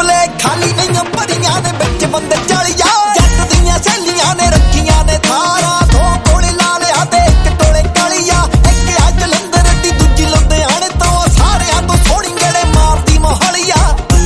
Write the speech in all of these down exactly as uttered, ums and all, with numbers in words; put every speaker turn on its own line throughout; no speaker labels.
ਬੋਤਲੇ ਖਾਲੀ ਨਹੀਂ ਭਰੀਆਂ ਨੇ ਵਿੱਚ ਬੰਦੇ ਚਾਲੀਆਂ ਜੱਟ ਦੀਆਂ ਸਹੇਲੀਆਂ ਨੇ ਰੱਖੀਆਂ ਨੇ ਥਾਰਾਂ ਦੋ ਕੋਲੇ ਲਾ ਲਿਆ ਤੇ ਇੱਕ ਟੋਲੇ ਕਾਲੀਆਂ ਇੱਕ ਆ ਜਲੰਧਰ ਦੀ ਦੂਜੀ ਲੁਧਿਆਣੇ ਤੋਂ ਸਾਰਿਆਂ ਤੋਂ ਸੋਹਣੀ ਗੇੜੇ ਮਾਰਦੀ ਮੋਹਾਲੀਆ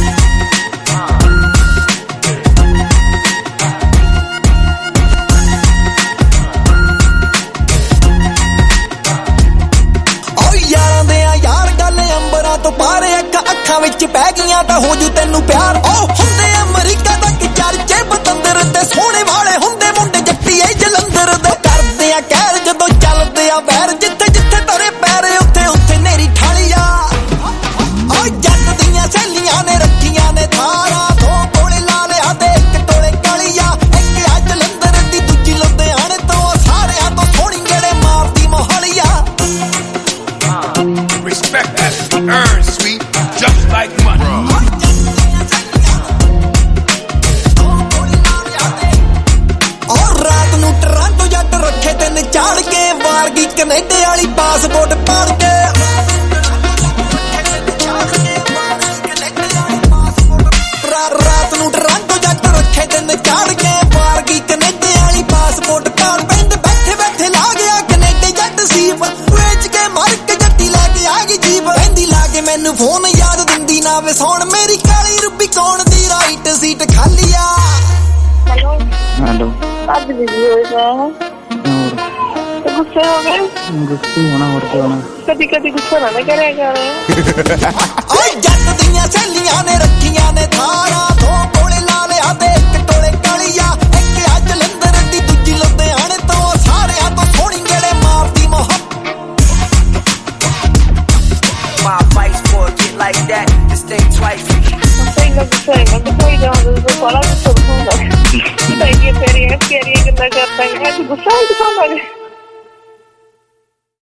ਯਾਰਾਂ ਦੇ ਆ ਯਾਰ ਗੱਲ ਅੰਬਰਾਂ ਤੋਂ ਪਾਰ ਅੱਖ ਅੱਖਾਂ ਵਿੱਚ ਪੈ ਗਈਆਂ ਤਾਂ ਹੋ ਜੂ ਤੈਨੂੰ ਪਿਆਰ ਉਹ ਹੁੰਦੇ ਅਮਰੀਕਾ ਤੱਕ ਚਰਚੇ ਬਤੰਦਰ ਤੇ ਸੋਹਣੇ ਵਾਲੇ ਹੁੰਦੇ ਮੁੰਡੇ ਜੱਟੀਏ ਜਲੰਧਰ ਦੇ ਕਰਦੇ ਆ ਕਹਿਰ ਜਦੋਂ ਚੱਲਦੇ ਆ ਵੈਰ ਜਿੱਥੇ ਜਿੱਥੇ ਤੇਰੇ ਪੈਰ ਉੱਥੇ ਉੱਥੇ ਨੇਰੀ ਠਾਲੀਆ ਉਹ ਜੱਟ ਦੀਆਂ ਸਹੇਲੀਆਂ ਨੇ ਰੱਖੀਆਂ ਨੇ ਥਾਰਾਂ ਦੋ ਕੋਲੇ ਲਾ ਲਿਆ ਤੇ ਇੱਕ ਟੋਲੇ ਕਾਲੀਆ ਇੱਕ ਆ ਜਲੰਧਰ ਦੀ ਦੂਜੀ ਲੁਧਿਆਣੇ ਤੋਂ ਸਾਰਿਆਂ ਤੋਂ ਸੋਹਣੀ ਗੇੜੇ ਮਾਰਦੀ ਮੋਹਾਲੀਆ
Respect has to be earned, sweet, just like money.
और रात नू टोरंटो जट रखे तेन चाड़ के वारगी कनेडे वाली पासपोर्ट पाड़ के रात नू टोरंटो जट रखे तेन चाड़ के वारगी कनेडे वाली पासपोर्ट पाड़ पिंड बैठे बैठे ला गया कनेडे जट सीप वेच के मर के जट्टी लेके आ गई जीप कहंदी ला के मैनू फोन याद दिंदी ना वे सौण मेरी काली रुबी कौन दी राइट सीट खाली आ
हेलो
हेलो
आज बिजी हो गए हैं तो गुस्से हो गए
गुस्से होना और क्या होना
कभी कभी गुस्सा ना करे कर
ਓਏ ਜੱਟ ਦੀਆਂ ਸਹੇਲੀਆਂ ਨੇ ਰੱਖੀਆਂ ਨੇ ਥਾਰਾਂ ਦੋ ਕੋਲੇ ਲਾ ਲਿਆ ਤੇ ਇੱਕ ਟੋਲੇ ਕਾਲੀਆ ਇੱਕ ਆ ਜਲੰਧਰ ਦੀ ਦੂਜੀ ਲੁਧਿਆਣੇ ਤੋਂ ਸਾਰਿਆਂ ਤੋਂ ਸੋਹਣੀ ਗੇੜੇ ਮਾਰਦੀ ਮੋਹ
My advice for a kid like that, just think twice.
सही लग सही लग कोई जान दो सारा कुछ होगा तो ये तेरी है तेरी गल्ला करता है गुस्सा है तो